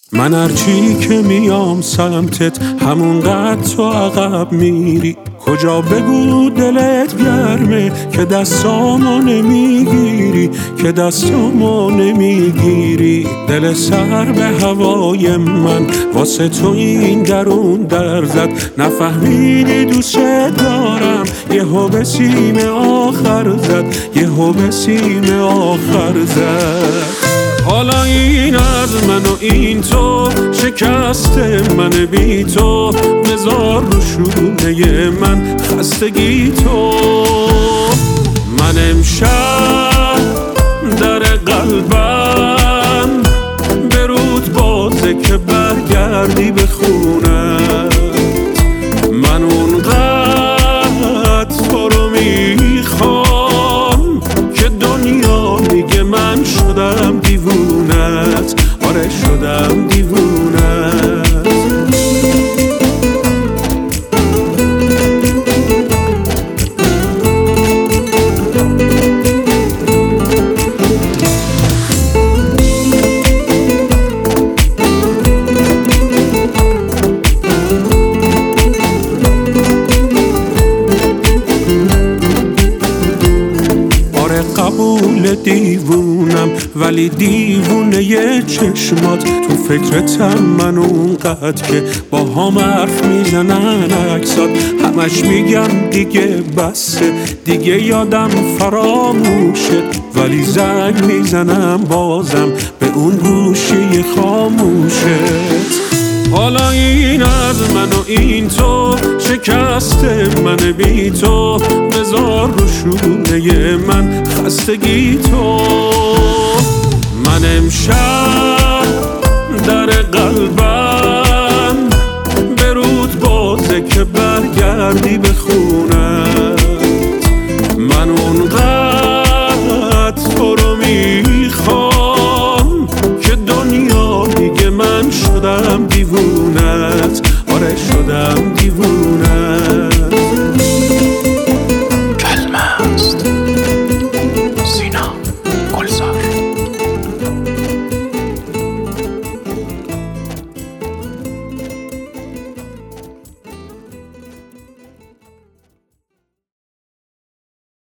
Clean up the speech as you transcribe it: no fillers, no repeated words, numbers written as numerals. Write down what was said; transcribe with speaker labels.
Speaker 1: من هرچی که میام سمتت همونقدر تو عقب میری. کجا بگو دلت گرمه که دستامو نمیگیری، که دستامو نمیگیری. دل سر به هوای من واسه تو این درون در زد. نفهمیدی دوست دارم، یهو به سیم آخر زد، یهو به سیم آخر زد. حالا این از من و این تو، شکست من بی تو، بذار رو شونه من خستگی تو. من امشب در قلبم برود بازه که برگردی به خونت. من اونقدر تو رو میخوام که دنیا میگه من شدم دیوونت. آره شدم دیوونت. قبول دیوونم ولی دیوونه ی چشمات. تو فکرتم من اونقدر که با هم حرف میزنن عکسات. همش میگم دیگه بسه، دیگه یادم فراموشه، ولی زنگ میزنم بازم به اون گوشی خاموشت. حالا این از من و این تو، شکست من بی تو، بذار رو شونه من خستگی تو. من امشب در قلبم برود بازه که برگردی به خونت. من اونقدر تو رو میخوام که دنیا میگه من شدم دیوونت. آره شدم دیوونت.